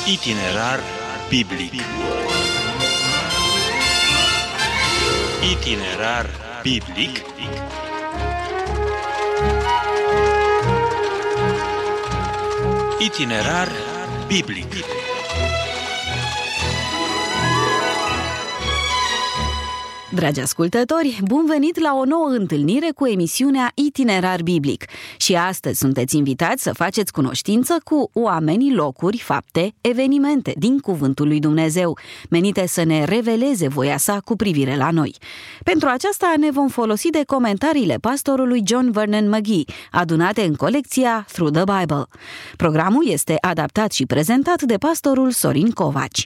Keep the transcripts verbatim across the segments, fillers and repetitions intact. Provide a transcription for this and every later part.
Itinerar biblic. Itinerar biblic. Itinerar biblic. Dragi ascultători, bun venit la o nouă întâlnire cu emisiunea Itinerar Biblic. Și astăzi sunteți invitați să faceți cunoștință cu oamenii, locuri, fapte, evenimente din Cuvântul lui Dumnezeu, menite să ne reveleze voia sa cu privire la noi. Pentru aceasta ne vom folosi de comentariile pastorului John Vernon McGee, adunate în colecția Through the Bible. Programul este adaptat și prezentat de pastorul Sorin Covaci.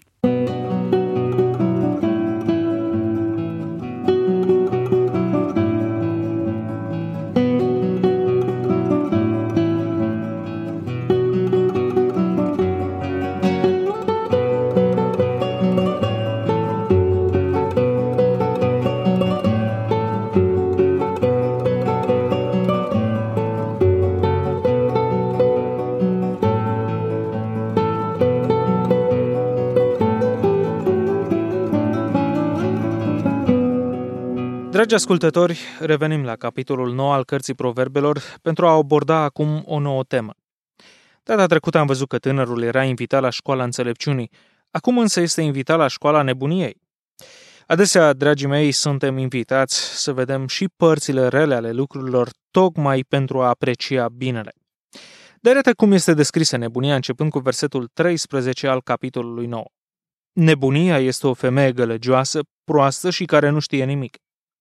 Dragi ascultători, revenim la capitolul nouă al cărții Proverbelor pentru a aborda acum o nouă temă. Data trecută am văzut că tânărul era invitat la școala înțelepciunii, acum însă este invitat la școala nebuniei. Adesea, dragii mei, suntem invitați să vedem și părțile rele ale lucrurilor, tocmai pentru a aprecia binele. Dar iată cum este descrisă nebunia începând cu versetul treisprezece al capitolului nouă. Nebunia este o femeie gălăgioasă, proastă și care nu știe nimic.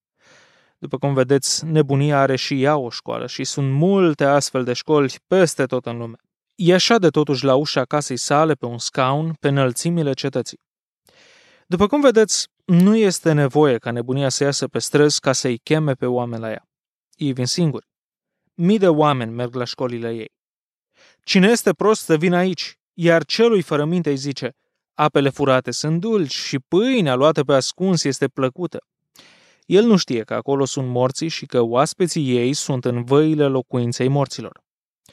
După cum vedeți, nebunia are și ea o școală și sunt multe astfel de școli peste tot în lume. E șade totuși la ușa casei sale pe un scaun pe înălțimile cetății. După cum vedeți, nu este nevoie ca nebunia să iasă pe străzi ca să-i cheme pe oameni la ea. Ei vin singuri. Mii de oameni merg la școlile ei. Cine este prost să vină aici, iar celui fără minte îi zice, apele furate sunt dulci și pâinea luată pe ascuns este plăcută. El nu știe că acolo sunt morții și că oaspeții ei sunt în văile locuinței morților.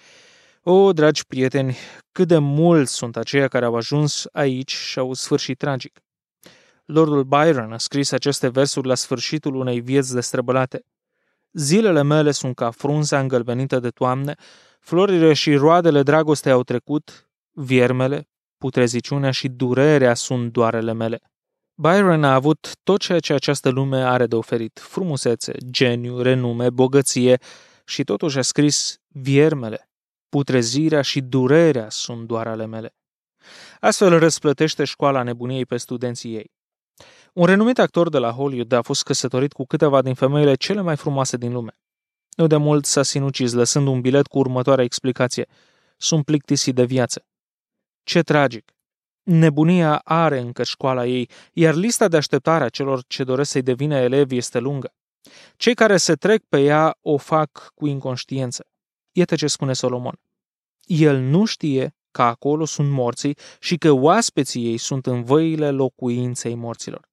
O, dragi prieteni, cât de mulți sunt aceia care au ajuns aici și au sfârșit tragic. Lordul Byron a scris aceste versuri la sfârșitul unei vieți destrăbălate. Zilele mele sunt ca frunza îngălbenită de toamne, florile și roadele dragostei au trecut, viermele, putreziciunea și durerea sunt doarele mele. Byron a avut tot ceea ce această lume are de oferit, frumusețe, geniu, renume, bogăție și totuși a scris viermele, putrezirea și durerea sunt doar ale mele. Astfel răsplătește școala nebuniei pe studenții ei. Un renumit actor de la Hollywood a fost căsătorit cu câteva din femeile cele mai frumoase din lume. Nu de mult s-a sinucis lăsând un bilet cu următoarea explicație. Sunt plictisit de viață. Ce tragic! Nebunia are încă școala ei, iar lista de așteptare a celor ce doresc să-i devină elevi este lungă. Cei care se trec pe ea o fac cu inconștiență. Iată ce spune Solomon. El nu știe că acolo sunt morții și că oaspeții ei sunt în văile locuinței morților.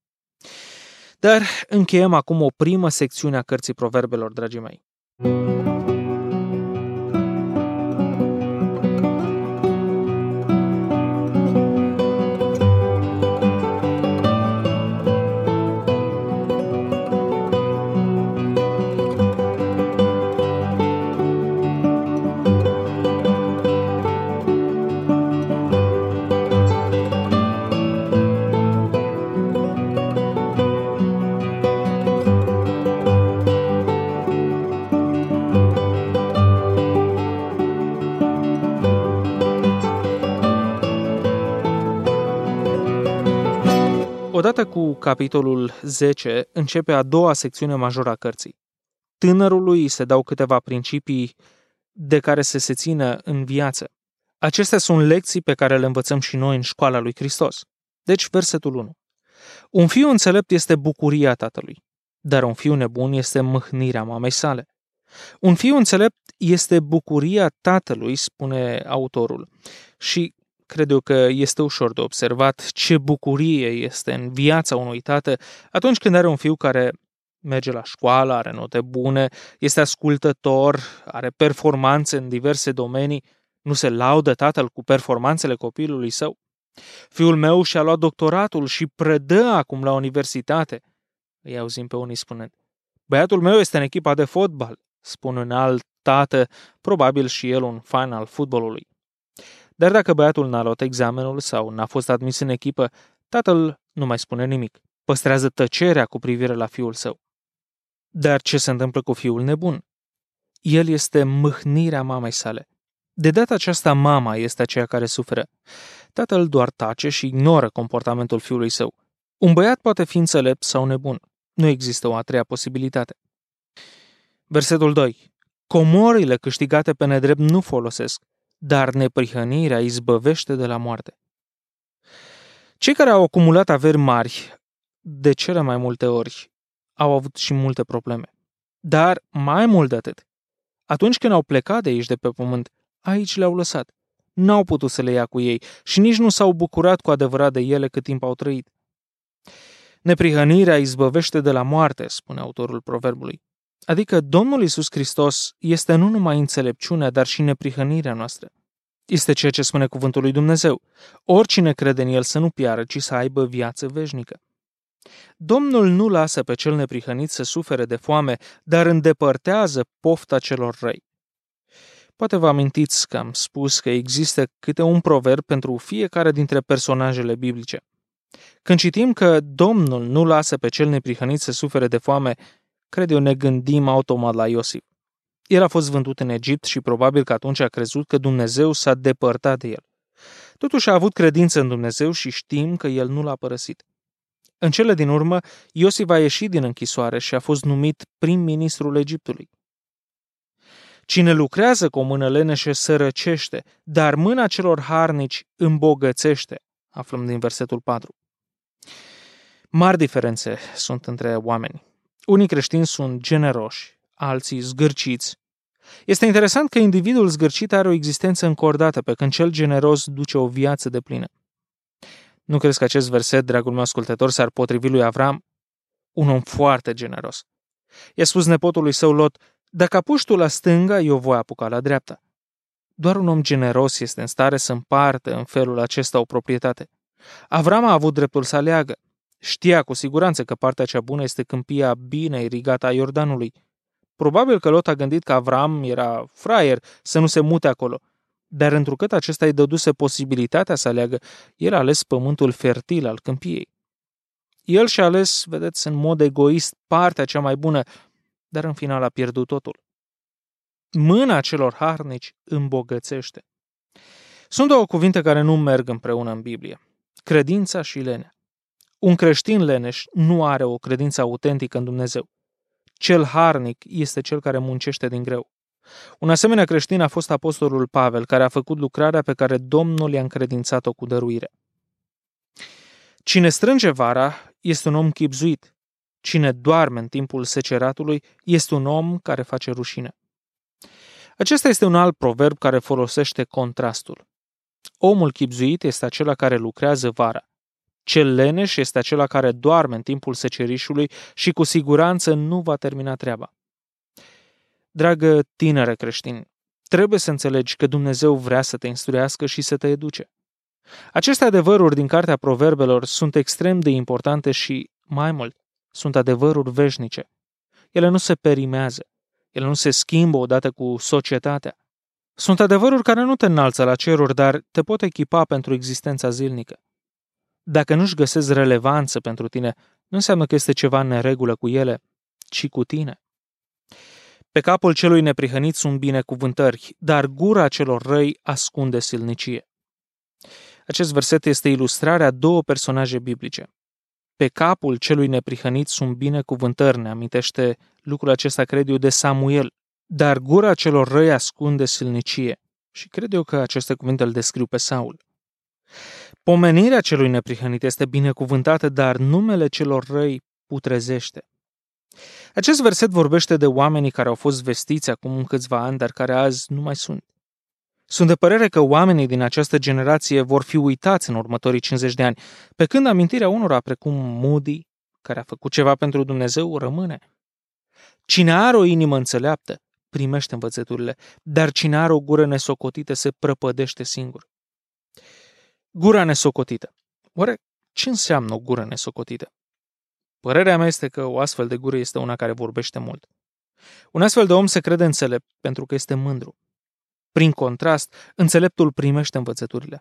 Dar încheiem acum o primă secțiune a cărții Proverbelor, dragii mei. Odată cu capitolul zece începe a doua secțiune majoră a cărții. Tânărului îi se dau câteva principii de care să se țină în viață. Acestea sunt lecții pe care le învățăm și noi în școala lui Hristos. Deci, versetul unu. Un fiu înțelept este bucuria tatălui, dar un fiu nebun este mâhnirea mamei sale. Un fiu înțelept este bucuria tatălui, spune autorul, și cred eu că este ușor de observat ce bucurie este în viața unui tată atunci când are un fiu care merge la școală, are note bune, este ascultător, are performanțe în diverse domenii. Nu se laudă tatăl cu performanțele copilului său? Fiul meu și-a luat doctoratul și predă acum la universitate, îi auzim pe unii spunând. Băiatul meu este în echipa de fotbal, spun un alt tată, probabil și el un fan al fotbalului. Dar dacă băiatul n-a luat examenul sau n-a fost admis în echipă, tatăl nu mai spune nimic. Păstrează tăcerea cu privire la fiul său. Dar ce se întâmplă cu fiul nebun? El este mâhnirea mamei sale. De data aceasta, mama este aceea care suferă. Tatăl doar tace și ignoră comportamentul fiului său. Un băiat poate fi înțelept sau nebun. Nu există o a treia posibilitate. Versetul doi. Comorile câștigate pe nedrept nu folosesc, dar neprihănirea izbăvește de la moarte. Cei care au acumulat averi mari, de cele mai multe ori, au avut și multe probleme. Dar, mai mult de atât, atunci când au plecat de aici de pe pământ, aici le-au lăsat. N-au putut să le ia cu ei și nici nu s-au bucurat cu adevărat de ele cât timp au trăit. Neprihănirea izbăvește de la moarte, spune autorul proverbului. Adică Domnul Iisus Hristos este nu numai înțelepciunea, dar și neprihănirea noastră. Este ceea ce spune cuvântul lui Dumnezeu. Oricine crede în El să nu piară, ci să aibă viață veșnică. Domnul nu lasă pe cel neprihănit să sufere de foame, dar îndepărtează pofta celor răi. Poate vă amintiți că am spus că există câte un proverb pentru fiecare dintre personajele biblice. Când citim că Domnul nu lasă pe cel neprihănit să sufere de foame, cred eu ne gândim automat la Iosif. El a fost vândut în Egipt și probabil că atunci a crezut că Dumnezeu s-a depărtat de el. Totuși a avut credință în Dumnezeu și știm că el nu l-a părăsit. În cele din urmă, Iosif a ieșit din închisoare și a fost numit prim-ministrul Egiptului. Cine lucrează cu o mână leneșă sărăcește, dar mâna celor harnici îmbogățește, aflăm din versetul patru. Mari diferențe sunt între oameni. Unii creștini sunt generoși, alții zgârciți. Este interesant că individul zgârcit are o existență încordată, pe când cel generos duce o viață deplină. Nu crezi că acest verset, dragul meu ascultător, s-ar potrivi lui Avram? Un om foarte generos. I-a spus nepotului său Lot, dacă apuci tu la stânga, eu voi apuca la dreapta. Doar un om generos este în stare să împartă în felul acesta o proprietate. Avram a avut dreptul să aleagă. Știa cu siguranță că partea cea bună este câmpia bine irigată a Iordanului. Probabil că Lot a gândit că Avram era fraier să nu se mute acolo, dar întrucât acesta îi dăduse posibilitatea să aleagă, el a ales pământul fertil al câmpiei. El și-a ales, vedeți, în mod egoist partea cea mai bună, dar în final a pierdut totul. Mâna celor harnici îmbogățește. Sunt două cuvinte care nu merg împreună în Biblie. Credința și lenea. Un creștin leneș nu are o credință autentică în Dumnezeu. Cel harnic este cel care muncește din greu. Un asemenea creștin a fost apostolul Pavel, care a făcut lucrarea pe care Domnul i-a încredințat-o cu dăruire. Cine strânge vara este un om chibzuit. Cine doarme în timpul seceratului este un om care face rușine. Acesta este un alt proverb care folosește contrastul. Omul chibzuit este acela care lucrează vara. Cel leneș este acela care doarme în timpul secerișului și cu siguranță nu va termina treaba. Dragă tinere creștin, trebuie să înțelegi că Dumnezeu vrea să te instruiască și să te educe. Aceste adevăruri din Cartea Proverbelor sunt extrem de importante și, mai mult, sunt adevăruri veșnice. Ele nu se perimează, ele nu se schimbă odată cu societatea. Sunt adevăruri care nu te înalță la ceruri, dar te pot echipa pentru existența zilnică. Dacă nu-și găsesc relevanță pentru tine, nu înseamnă că este ceva în neregulă cu ele, ci cu tine. Pe capul celui neprihănit sunt binecuvântări, dar gura celor răi ascunde silnicie. Acest verset este ilustrarea două personaje biblice. Pe capul celui neprihănit sunt binecuvântări, ne amintește lucrul acesta, cred eu, de Samuel, dar gura celor răi ascunde silnicie. Și cred eu că aceste cuvinte îl descriu pe Saul. Pomenirea celui neprihănit este binecuvântată, dar numele celor răi putrezește. Acest verset vorbește de oamenii care au fost vestiți acum câțiva ani, dar care azi nu mai sunt. Sunt de părere că oamenii din această generație vor fi uitați în următorii cincizeci de ani, pe când amintirea unora precum Moody, care a făcut ceva pentru Dumnezeu, rămâne. Cine are o inimă înțeleaptă, primește învățăturile, dar cine are o gură nesocotită se prăpădește singur. Gura nesocotită. Oare ce înseamnă o gură nesocotită? Părerea mea este că o astfel de gură este una care vorbește mult. Un astfel de om se crede înțelept pentru că este mândru. Prin contrast, înțeleptul primește învățăturile.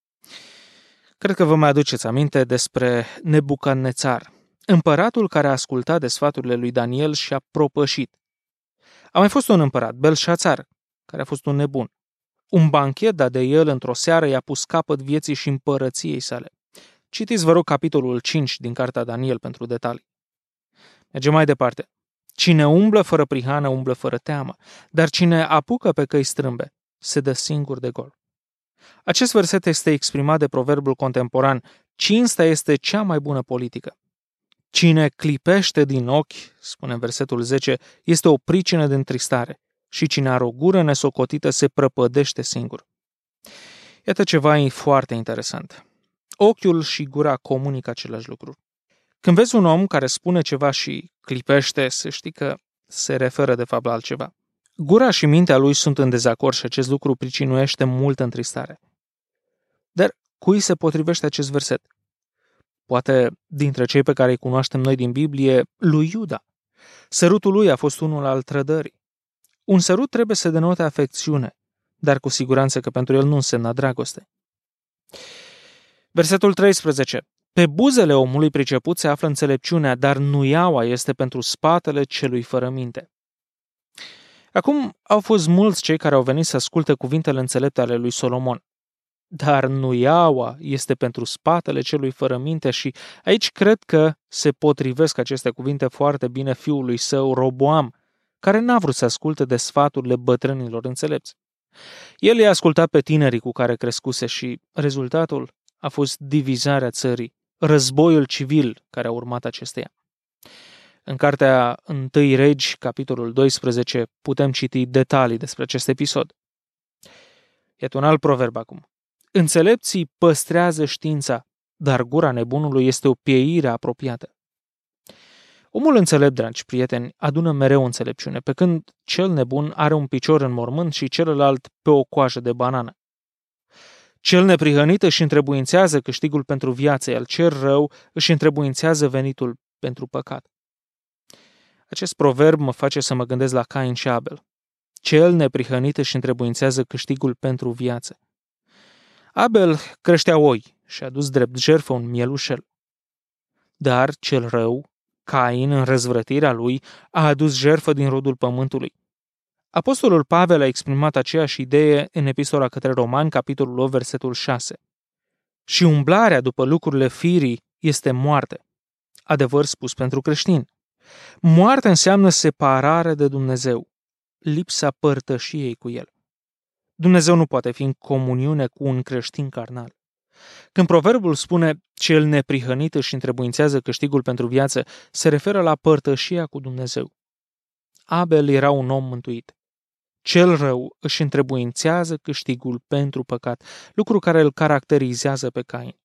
Cred că vă mai aduceți aminte despre Nebucadnețar, împăratul care a ascultat de sfaturile lui Daniel și a propășit. A mai fost un împărat, Belșațar, care a fost un nebun. Un banchet dat de el într-o seară i-a pus capăt vieții și împărăției sale. Citiți, vă rog, capitolul cinci din cartea Daniel pentru detalii. Mergem mai departe. Cine umblă fără prihană, umblă fără teamă, dar cine apucă pe căi strâmbe, se dă singur de gol. Acest verset este exprimat de proverbul contemporan: cinstea este cea mai bună politică. Cine clipește din ochi, spune în versetul zece, este o pricină de întristare și cine are o gură nesocotită se prăpădește singur. Iată ceva foarte interesant. Ochiul și gura comunică același lucru. Când vezi un om care spune ceva și clipește, să știi că se referă de fapt la altceva. Gura și mintea lui sunt în dezacord și acest lucru pricinuiește multă întristare. Dar cui se potrivește acest verset? Poate dintre cei pe care îi cunoaștem noi din Biblie, lui Iuda. Sărutul lui a fost unul al trădării. Un sărut trebuie să denote afecțiune, dar cu siguranță că pentru el nu însemna dragoste. Versetul treisprezece. Pe buzele omului priceput se află înțelepciunea, dar nuiaua este pentru spatele celui fără minte. Acum au fost mulți cei care au venit să asculte cuvintele înțelepte ale lui Solomon. Dar nuiaua este pentru spatele celui fără minte și aici cred că se potrivesc aceste cuvinte foarte bine fiului său Roboam, care n-a vrut să asculte de sfaturile bătrânilor înțelepți. El i-a ascultat pe tinerii cu care crescuse și rezultatul a fost divizarea țării, războiul civil care a urmat acesteia. În cartea Întâi Regi, capitolul doisprezece, putem citi detalii despre acest episod. Iată un alt proverb acum. Înțelepții păstrează știința, dar gura nebunului este o pieire apropiată. Omul înțelept, dragi prieteni, adună mereu înțelepciune, pe când cel nebun are un picior în mormânt și celălalt pe o coajă de banană. Cel neprihănit își întrebuințează câștigul pentru viață, iar cel rău își întrebuințează venitul pentru păcat. Acest proverb mă face să mă gândesc la Cain și Abel. Cel neprihănit își întrebuințează câștigul pentru viață. Abel creștea oi și a dus drept jertfă un mielușel. Dar cel rău, Cain, în răzvrătirea lui, a adus jertfă din rodul pământului. Apostolul Pavel a exprimat aceeași idee în epistola către Romani, capitolul opt, versetul șase. Și umblarea după lucrurile firii este moarte. Adevăr spus pentru creștini. Moarte înseamnă separare de Dumnezeu, lipsa părtășiei cu El. Dumnezeu nu poate fi în comuniune cu un creștin carnal. Când proverbul spune cel neprihănit își întrebuințează câștigul pentru viață, se referă la părtășia cu Dumnezeu. Abel era un om mântuit. Cel rău își întrebuințează câștigul pentru păcat, lucru care îl caracterizează pe Cain.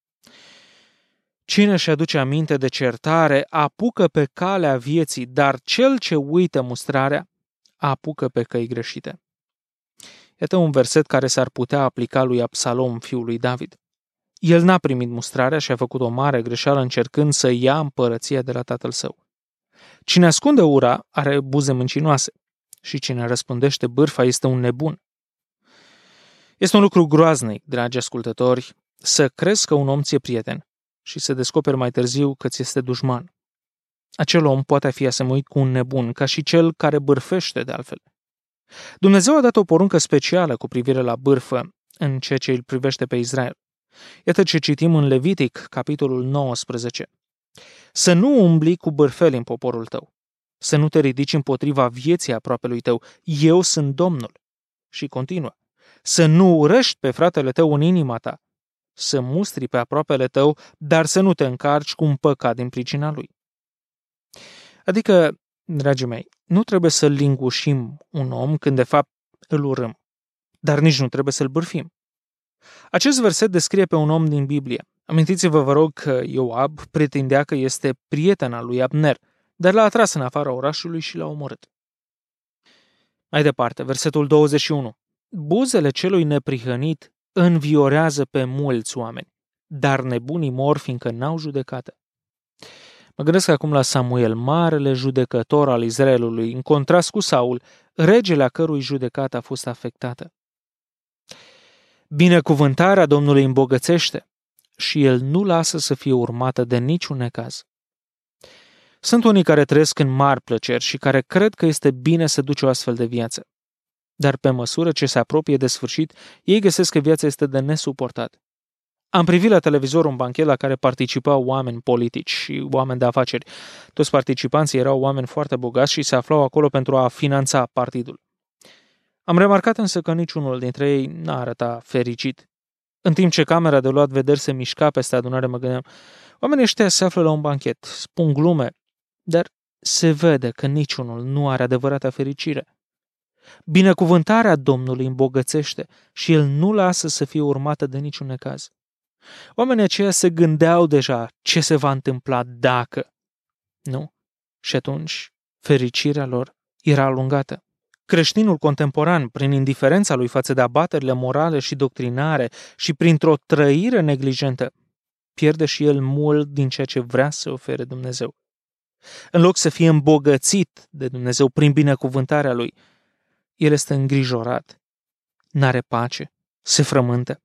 Cine își aduce aminte de certare apucă pe calea vieții, dar cel ce uită mustrarea apucă pe căi greșite. Iată un verset care s-ar putea aplica lui Absalom, fiul lui David. El n-a primit mustrarea și a făcut o mare greșeală încercând să ia împărăția de la tatăl său. Cine ascunde ura are buze mâncinoase și cine răspândește bârfa este un nebun. Este un lucru groaznic, dragi ascultători, să crezi că un om ți-e prieten și să descoperi mai târziu că ți este dușman. Acel om poate fi asemuit cu un nebun, ca și cel care bârfește de altfel. Dumnezeu a dat o poruncă specială cu privire la bârfă în ceea ce îl privește pe Israel. Iată ce citim în Levitic, capitolul nouăsprezece. Să nu umbli cu bârfeli în poporul tău, să nu te ridici împotriva vieții aproapelui tău, eu sunt Domnul. Și continuă, să nu urăști pe fratele tău în inima ta, să mustri pe aproapele tău, dar să nu te încarci cu un păcat din pricina lui. Adică, dragii mei, nu trebuie să lingușim un om când de fapt îl urâm, dar nici nu trebuie să-l bârfim. Acest verset descrie pe un om din Biblie. Amintiți-vă, vă rog, că Ioab pretindea că este prieten al lui Abner, dar l-a atras în afara orașului și l-a omorât. Mai departe, versetul douăzeci și unu. Buzele celui neprihănit înviorează pe mulți oameni, dar nebunii mor fiindcă n-au judecată. Mă gândesc acum la Samuel, marele judecător al Israelului, în contrast cu Saul, regele a cărui judecată a fost afectată. Binecuvântarea Domnului îmbogățește și El nu lasă să fie urmată de niciun necaz. Sunt unii care trăiesc în mari plăceri și care cred că este bine să duci o astfel de viață. Dar pe măsură ce se apropie de sfârșit, ei găsesc că viața este de nesuportat. Am privit la televizor un banchet la care participau oameni politici și oameni de afaceri. Toți participanții erau oameni foarte bogați și se aflau acolo pentru a finanța partidul. Am remarcat însă că niciunul dintre ei n-a arătat fericit. În timp ce camera de luat vederi se mișca peste adunare, mă gândeam, oamenii ăștia se află la un banchet, spun glume, dar se vede că niciunul nu are adevărata fericire. Binecuvântarea Domnului îmbogățește și El nu lasă să fie urmată de niciun necaz. Oamenii aceia se gândeau deja ce se va întâmpla dacă. Nu? Și atunci fericirea lor era alungată. Creștinul contemporan, prin indiferența lui față de abaterile morale și doctrinare și printr-o trăire neglijentă, pierde și el mult din ceea ce vrea să ofere Dumnezeu. În loc să fie îmbogățit de Dumnezeu prin binecuvântarea lui, el este îngrijorat, n-are pace, se frământă.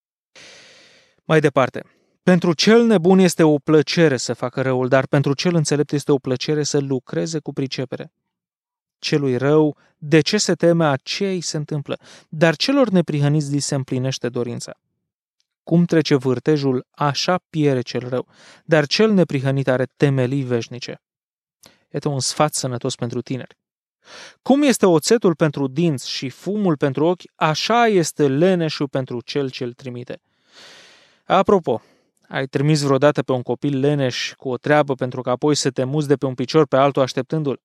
Mai departe, pentru cel nebun este o plăcere să facă răul, dar pentru cel înțelept este o plăcere să lucreze cu pricepere. Celui rău, de ce se teme, aceea îi se întâmplă, dar celor neprihăniți li se împlinește dorința. Cum trece vârtejul, așa piere cel rău, dar cel neprihănit are temelii veșnice. Este un sfat sănătos pentru tineri. Cum este oțetul pentru dinți și fumul pentru ochi, așa este leneșul pentru cel ce îl trimite. Apropo, ai trimis vreodată pe un copil leneș cu o treabă pentru că apoi să te muți de pe un picior pe altul așteptându-l?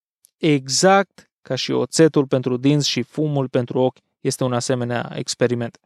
Exact ca și oțetul pentru dinți și fumul pentru ochi este un asemenea experiment.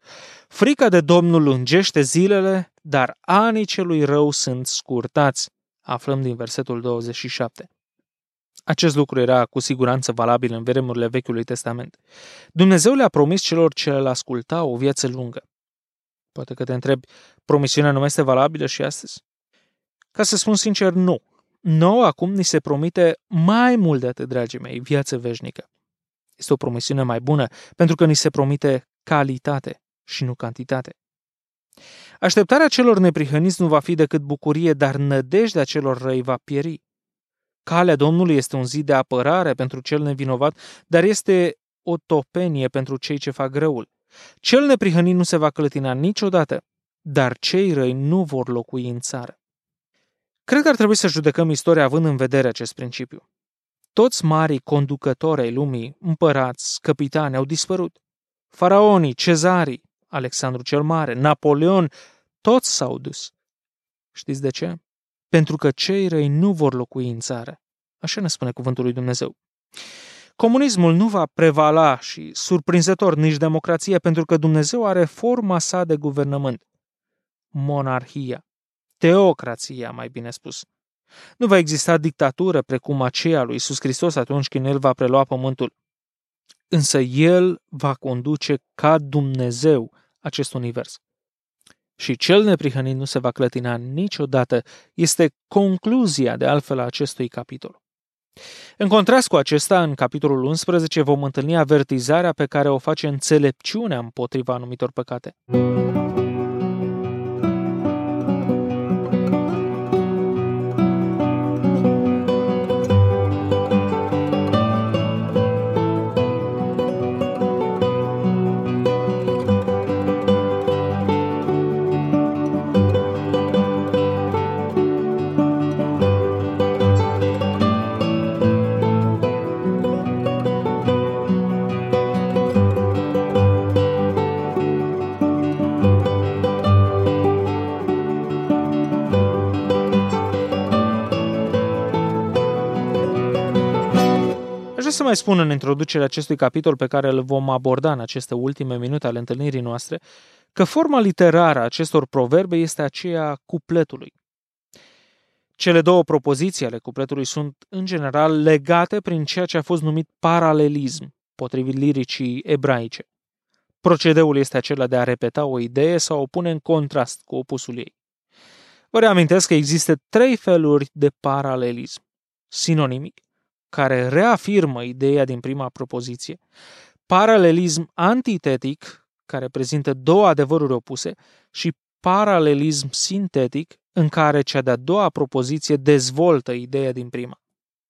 Frica de Domnul lungește zilele, dar anii celui rău sunt scurtați. Aflăm din versetul douăzeci și șapte. Acest lucru era cu siguranță valabil în vremurile Vechiului Testament. Dumnezeu le-a promis celor ce îl ascultau o viață lungă. Poate că te întrebi, promisiunea nu mai este valabilă și astăzi? Ca să spun sincer, nu. Nouă acum ni se promite mai mult de atât, dragii mei, viață veșnică. Este o promisiune mai bună, pentru că ni se promite calitate și nu cantitate. Așteptarea celor neprihăniți nu va fi decât bucurie, dar nădejdea celor răi va pieri. Calea Domnului este un zid de apărare pentru cel nevinovat, dar este o topenie pentru cei ce fac răul. Cel neprihănit nu se va clătina niciodată, dar cei răi nu vor locui în țară. Cred că ar trebui să judecăm istoria având în vedere acest principiu. Toți marii conducători ai lumii, împărați, capitani, au dispărut. Faraonii, cezarii, Alexandru cel Mare, Napoleon, toți s-au dus. Știți de ce? Pentru că cei răi nu vor locui în țară. Așa ne spune cuvântul lui Dumnezeu. Comunismul nu va prevala și, surprinzător, nici democrația, pentru că Dumnezeu are forma sa de guvernământ. Monarhia. Teocrația, mai bine spus. Nu va exista dictatură precum aceea lui Iisus Hristos atunci când El va prelua pământul. Însă El va conduce ca Dumnezeu acest univers. Și cel neprihănit nu se va clătina niciodată. Este concluzia de altfel a acestui capitol. În contrast cu acesta, în capitolul unsprezece vom întâlni avertizarea pe care o face înțelepciunea împotriva anumitor păcate. Să mai spun în introducerea acestui capitol pe care îl vom aborda în aceste ultime minute ale întâlnirii noastre, că forma literară a acestor proverbe este aceea cupletului. Cele două propoziții ale cupletului sunt, în general, legate prin ceea ce a fost numit paralelism, potrivit liricii ebraice. Procedeul este acela de a repeta o idee sau o pune în contrast cu opusul ei. Vă reamintesc că există trei feluri de paralelism. Sinonimic, care reafirmă ideea din prima propoziție, paralelism antitetic, care prezintă două adevăruri opuse, și paralelism sintetic, în care cea de-a doua propoziție dezvoltă ideea din prima.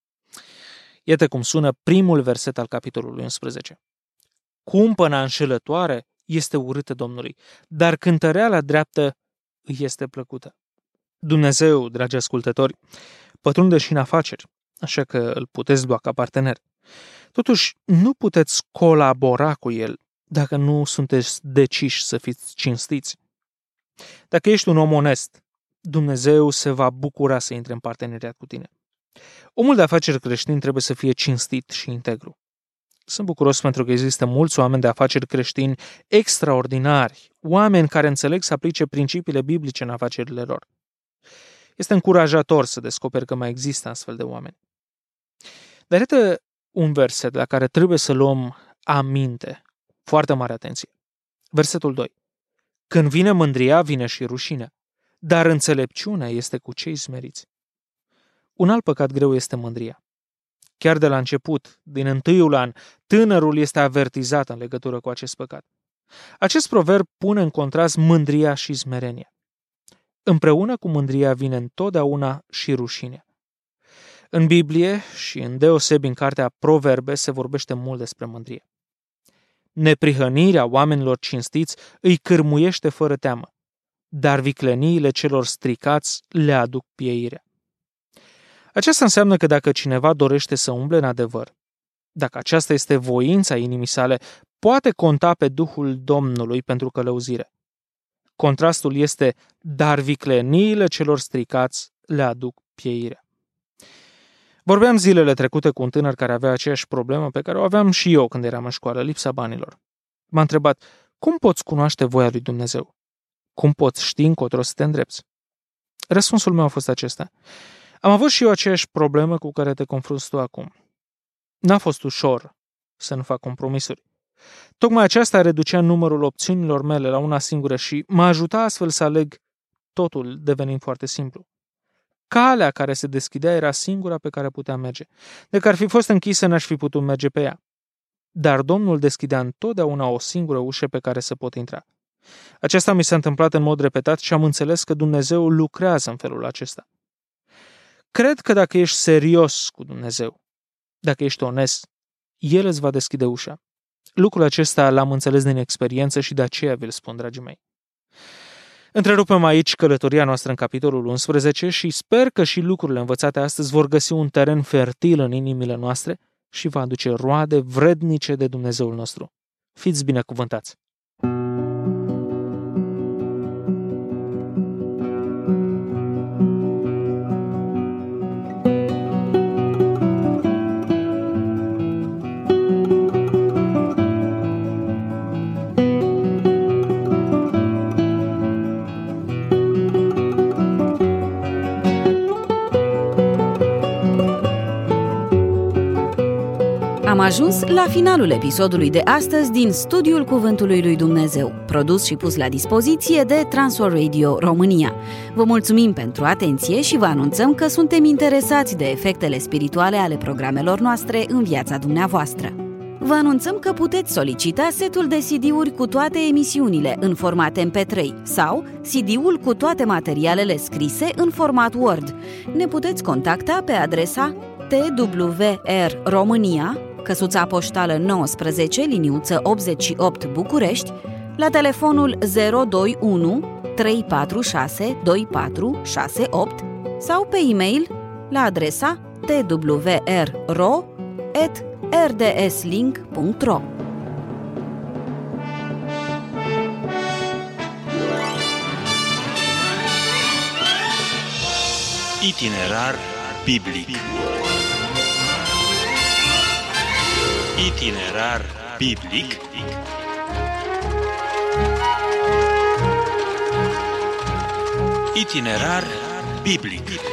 Iată cum sună primul verset al capitolului unsprezece. Cumpăna înșelătoare este urâtă Domnului, dar cântăreala dreaptă îi este plăcută. Dumnezeu, dragi ascultători, pătrunde și în afaceri, așa că îl puteți lua ca partener. Totuși, nu puteți colabora cu el dacă nu sunteți deciși să fiți cinstiți. Dacă ești un om onest, Dumnezeu se va bucura să intre în parteneriat cu tine. Omul de afaceri creștin trebuie să fie cinstit și integru. Sunt bucuros pentru că există mulți oameni de afaceri creștini extraordinari, oameni care înțeleg să aplice principiile biblice în afacerile lor. Este încurajator să descoperi că mai există astfel de oameni. Dar iată un verset la care trebuie să luăm aminte, foarte mare atenție. Versetul doi. Când vine mândria, vine și rușinea, dar înțelepciunea este cu cei smeriți. Un alt păcat greu este mândria. Chiar de la început, din întâiul an, tânărul este avertizat în legătură cu acest păcat. Acest proverb pune în contrast mândria și smerenia. Împreună cu mândria vine întotdeauna și rușinea. În Biblie și îndeosebi în cartea Proverbe se vorbește mult despre mândrie. Neprihănirea oamenilor cinstiți îi cârmuiește fără teamă, dar vicleniile celor stricați le aduc pieirea. Aceasta înseamnă că dacă cineva dorește să umble în adevăr, dacă aceasta este voința inimii sale, poate conta pe Duhul Domnului pentru călăuzire. Contrastul este, dar vicleniile celor stricați le aduc pieirea. Vorbeam zilele trecute cu un tânăr care avea aceeași problemă pe care o aveam și eu când eram în școală, lipsa banilor. M-a întrebat, cum poți cunoaște voia lui Dumnezeu? Cum poți ști încotro să te îndrepți? Răspunsul meu a fost acesta. Am avut și eu aceeași problemă cu care te confrunți tu acum. N-a fost ușor să nu fac compromisuri. Tocmai aceasta reducea numărul opțiunilor mele la una singură și mă ajuta astfel să aleg totul devenind foarte simplu. Calea care se deschidea era singura pe care puteam merge. Dacă ar fi fost închisă, n-aș fi putut merge pe ea. Dar Domnul deschidea întotdeauna o singură ușă pe care să pot intra. Aceasta mi s-a întâmplat în mod repetat și am înțeles că Dumnezeu lucrează în felul acesta. Cred că dacă ești serios cu Dumnezeu, dacă ești onest, El îți va deschide ușa. Lucrul acesta l-am înțeles din experiență și de aceea vi-l spun, dragii mei. Întrerupem aici călătoria noastră în capitolul unsprezece și sper că și lucrurile învățate astăzi vor găsi un teren fertil în inimile noastre și va aduce roade vrednice de Dumnezeul nostru. Fiți binecuvântați! Am ajuns la finalul episodului de astăzi din Studiul Cuvântului lui Dumnezeu, produs și pus la dispoziție de Transworld Radio România. Vă mulțumim pentru atenție și vă anunțăm că suntem interesați de efectele spirituale ale programelor noastre în viața dumneavoastră. Vă anunțăm că puteți solicita setul de C D-uri cu toate emisiunile în format M P trei sau C D-ul cu toate materialele scrise în format Word. Ne puteți contacta pe adresa T W R România, căsuța poștală nouăsprezece, liniuță optzeci și opt București, la telefonul zero doi unu trei patru șase doi patru șase opt sau pe e-mail la adresa t w r r o at r d s link punct r o. Itinerar biblic. Itinerar biblic. Itinerar biblic.